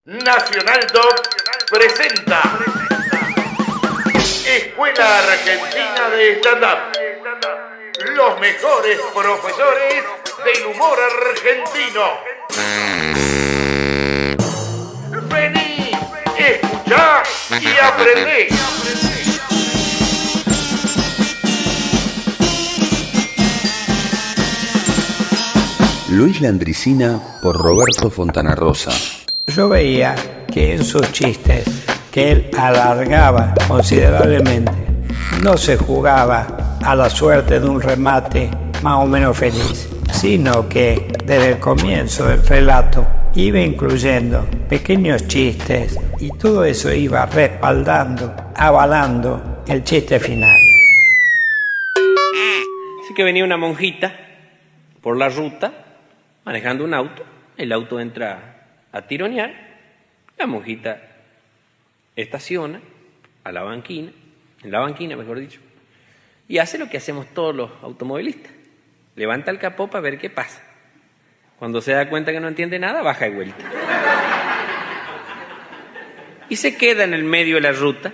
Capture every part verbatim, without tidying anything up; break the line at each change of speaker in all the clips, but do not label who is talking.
Nacional Doc presenta Escuela Argentina de Stand-Up. Los mejores profesores del humor argentino. Vení, escuchá y aprendé.
Luis Landricina por Roberto Fontana Rosa.
Yo veía que en sus chistes, que él alargaba considerablemente, no se jugaba a la suerte de un remate más o menos feliz, sino que desde el comienzo del relato iba incluyendo pequeños chistes y todo eso iba respaldando, avalando el chiste final.
Así que venía una monjita por la ruta manejando un auto, el auto entra a tironear, la monjita estaciona a la banquina, en la banquina mejor dicho, y hace lo que hacemos todos los automovilistas, levanta el capó para ver qué pasa. Cuando se da cuenta que no entiende nada, baja de vuelta. Y se queda en el medio de la ruta.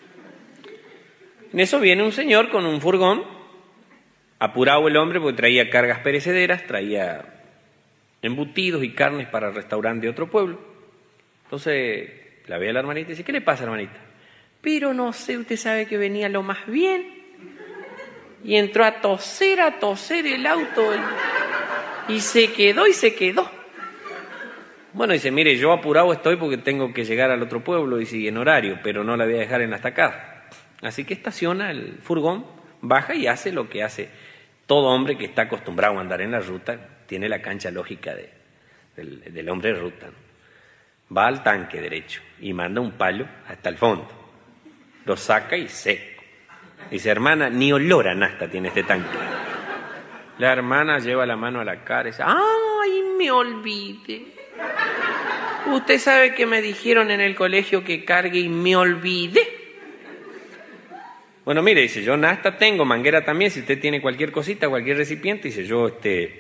En eso viene un señor con un furgón, apurado el hombre porque traía cargas perecederas, traía embutidos y carnes para el restaurante de otro pueblo. Entonces la ve a la hermanita y dice: ¿qué le pasa, hermanita? Pero no sé, usted sabe que venía lo más bien y entró a toser, a toser el auto y se quedó y se quedó. Bueno, dice: mire, yo apurado estoy porque tengo que llegar al otro pueblo y sigue en horario, pero no la voy a dejar en la estacada. Así que estaciona el furgón, baja y hace lo que hace todo hombre que está acostumbrado a andar en la ruta. Tiene la cancha lógica de, del, del hombre de ruta, ¿no? Va al tanque derecho y manda un palo hasta el fondo. Lo saca y seco. Dice: hermana, ni olor a nafta tiene este tanque. La hermana lleva la mano a la cara y dice: ¡ay, me olvidé! Usted sabe que me dijeron en el colegio que cargue y me olvidé. Bueno, mire, dice: yo nafta tengo, manguera también, si usted tiene cualquier cosita, cualquier recipiente, dice: yo este...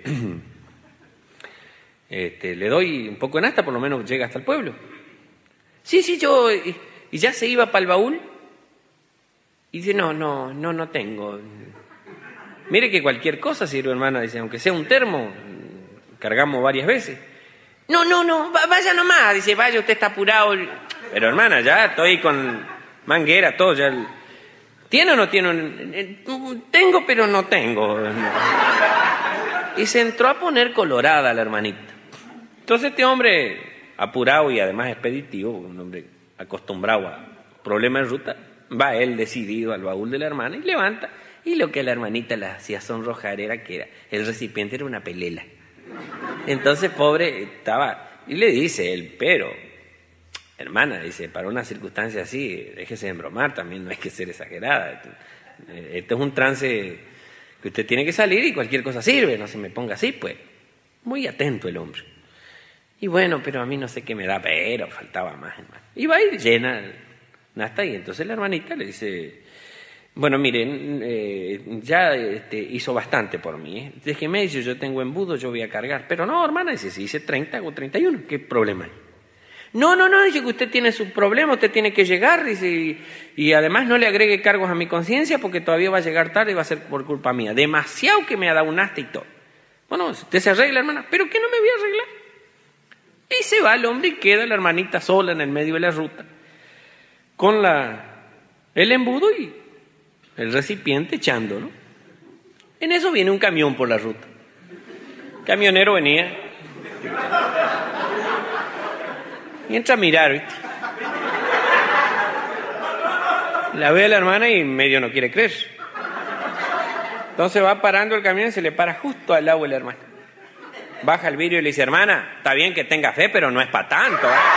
Este, le doy un poco de nafta, por lo menos llega hasta el pueblo. Sí, sí, yo... Y, y ya se iba para el baúl. Y dice: no, no, no, no tengo. Mire que cualquier cosa sirve, hermana. Dice: aunque sea un termo, cargamos varias veces. No, no, no, vaya nomás. Dice: vaya, usted está apurado. Pero hermana, ya estoy con manguera, todo ya. ¿Tiene o no tiene? Tengo, pero no tengo. Y se entró a poner colorada la hermanita. Entonces este hombre, apurado y además expeditivo, un hombre acostumbrado a problemas de ruta, va él decidido al baúl de la hermana y levanta. Y lo que a la hermanita le hacía sonrojar era que era, el recipiente era una pelela. Entonces, pobre, estaba... Y le dice él: pero, hermana, dice, para una circunstancia así, déjese de embromar, también no hay que ser exagerada. Esto es un trance que usted tiene que salir y cualquier cosa sirve, no se me ponga así, pues. Muy atento el hombre. Y bueno, pero a mí no sé qué me da, pero faltaba más, hermano. Y va y llena nafta y entonces la hermanita le dice: bueno, miren, eh, ya este, hizo bastante por mí, ¿eh? Déjeme, dice, yo tengo embudo, yo voy a cargar. Pero no, hermana, dice, si hice treinta o treinta y uno, ¿qué problema hay? No, no, no, dice que usted tiene su problema, usted tiene que llegar, dice, y, y además no le agregue cargos a mi conciencia porque todavía va a llegar tarde y va a ser por culpa mía. Demasiado que me ha dado un nafta y todo. Bueno, usted se arregla, hermana. ¿Pero qué no me voy a arreglar? Y se va el hombre y queda la hermanita sola en el medio de la ruta con la, el embudo y el recipiente echando, ¿no? En eso viene un camión por la ruta. El camionero venía y entra a mirar, ¿viste? La ve a la hermana y medio no quiere creer. Entonces va parando el camión y se le para justo al lado de la hermana. Baja el vidrio y le dice: hermana, está bien que tenga fe, pero no es para tanto, ¿eh?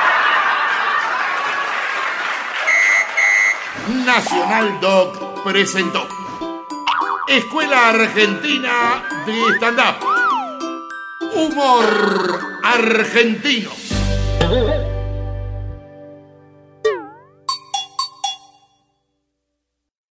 Nacional Doc presentó Escuela Argentina de Stand-Up. Humor argentino.